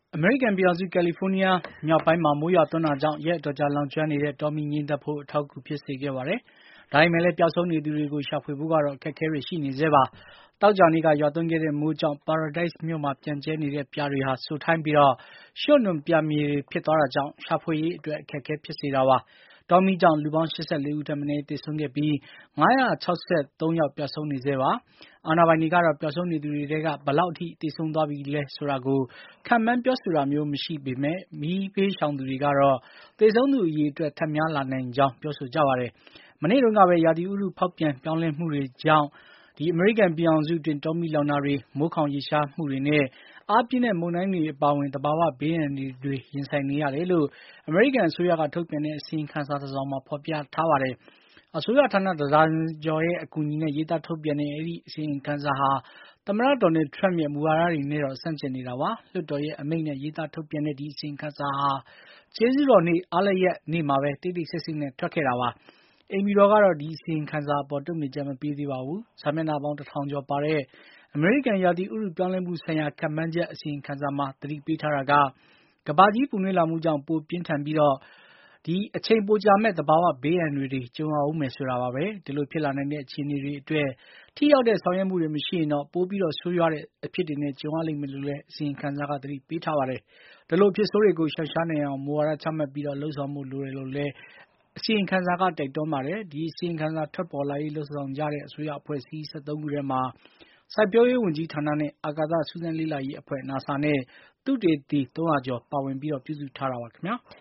အမေရိကန်ပြည်ထောင်စု ကယ်လီဖိုးနီးယားမြောက်ပိုင်းမှာ မိုးရွာသွန်းတာကြောင့် ရက်အတော်ကြာလောင်ကျွမ်းနေတဲ့ တောမီးငြှိမ်းသတ်ဖို့ အထောက်အကူဖြစ်စေခဲ့ပါတယ်။ ဒါပေမဲ့လည်း ပျောက်ဆုံးနေသူတွေကို ရှာဖွေဖို့ကတော့ အခက်အခဲတွေရှိနေဆဲပါ။ သောကြာနေ့က ရွာသွန်းခဲ့တဲ့မိုးကြောင့် Paradise မြို့မှာ ပျံ့ကြဲနေတဲ့ ပြာတွေဟာ စိုထိုင်းပြီး ရွှံ့နွံပြာမြေတွေဖြစ်သွားတာကြောင့် ရှာဖွေရေးအတွက် အခက်အခဲဖြစ်စေတာပါ။ တောမီးကြောင့် လူပေါင်း ၈၄ ဦးထက်မနည်းသေဆုံးခဲ့ပြီး ၅၆၃ ယောက်ပျောက်ဆုံးနေဆဲပါ။ အာဏာပိုင်တွေကတော့ ပျောက်ဆုံးနေသူတွေထဲက ဘယ်လောက်အထိ သေဆုံးသွားပြီလဲဆိုတာကို ခန့်မှန်းပြောဆိုတာမျိုးမရှိပေမဲ့ မီးဘေးရှောင်သူတွေကတော့ သေဆုံးသူအရေအတွက် ထပ်များလာနိုင်ကြောင်း ပြောဆိုကြပါတယ်။ မနေ့တုန်းကပဲ ရာသီဥတုဖေါက်ပြန်ပြောင်းလဲမှုတွေကြောင့် အမေရိကန်ပြည်ထောင်စုအတွင်း တောမီးလောင်တာတွေ၊ မိုးခေါင်ရေရှားမှုတွေနဲ့ အားပြင်းတဲ့မုန်တိုင်းတွေအပါအဝင် သဘာဝဘေးအန္တရာယ်တွေ ရင်ဆိုင်နေရတယ်လို့ အမေရိကန်အစိုးရက ထုတ်ပြန်တဲ့အစီရင်ခံစာတစောင်မှာ ဖေါ်ပြထားပါတယ်။ အစိုးရဌာန တဒါဇင်ကျော်ရဲ့ အကူအညီနဲ့ ရေးသားထုတ်ပြန်တဲ့ အဲဒီအစီရင်ခံစာဟာ သမ္မတ Donald Trump ရဲ့ မူဝါဒတွေနဲ့တော့ ဆန့်ကျင်နေတာပါ။ လွှတ်တော်ရဲ့အမိန့်နဲ့ ရေးသားထုတ်ပြန်တဲ့ ဒီအစီရင်ခံစာဟာ ကျေးဇူးတော်နေ့ အားလပ်ရက်နေ့မှာပဲ တိတ်တိတ်ဆိတ်ဆိတ်နဲ့ ထွက်ခဲ့တာပါ။ အိမ်ဖြူတော်ကတော့ ဒီအစီရင်ခံစာအပေါ် တုံ့ပြန်ချက်မပေးသေးပါဘူး။ စာမျက်နှာပေါင်း ၁,၀၀၀ ကျော်ပါတဲ့ အမေရိကန်ရာသီဥတုပြောင်းလဲမှုဆိုင်ရာ ခန့်မှန်းချက်အစီရင်ခံစာမှာ သတိပေးထားတာက ကမ္ဘာကြီးပူနွေးလာမှုကြောင့် ပိုပြင်းထန်ပြီး အချိန်ပိုကြာမယ့် သဘာဝဘေးအန္တရာယ်တွေ ကြုံရဦးမယ်ဆိုတာပါပဲ။ ဒီလိုဖြစ်လာနိုင်တဲ့အခြေအနေတွေအတွက် ထိရောက်တဲ့ဆောင်ရွက်မှုတွေမရှိရင်တော့ ပိုပြီးဆိုးရွားတဲ့အဖြစ်တွေနဲ့ ကြုံရလိမ့်မယ်လို့လည်း အစီရင်ခံစာက သတိပေးထားပါတယ်။ ဒီလိုအဖြစ်ဆိုးတွေကို ရှောင်ရှားနိုင်အောင် မူဝါဒချမှတ်ပြီး လုပ်ဆောင်ဖို့လိုတယ်လို့လည်း အစီရင်ခံစာက တိုက်တွန်းပါတယ်။ ဒီအစီရင်ခံစာထွက်ပေါ်လာရေး လုပ်ဆောင်ကြတဲ့ အစိုးရအဖွဲ့အစည်း ၁၃ ခုထဲမှာ စိုက်ပျိုးရေးဝန်ကြီးဌာနနဲ့ အာကာသစူးစမ်းလေ့လာရေးအဖွဲ့ NASA နဲ့ သုတေသီ ၃၀၀ ကျော်ပါဝင်ပြုစုထားတာပါခင်ဗျာ။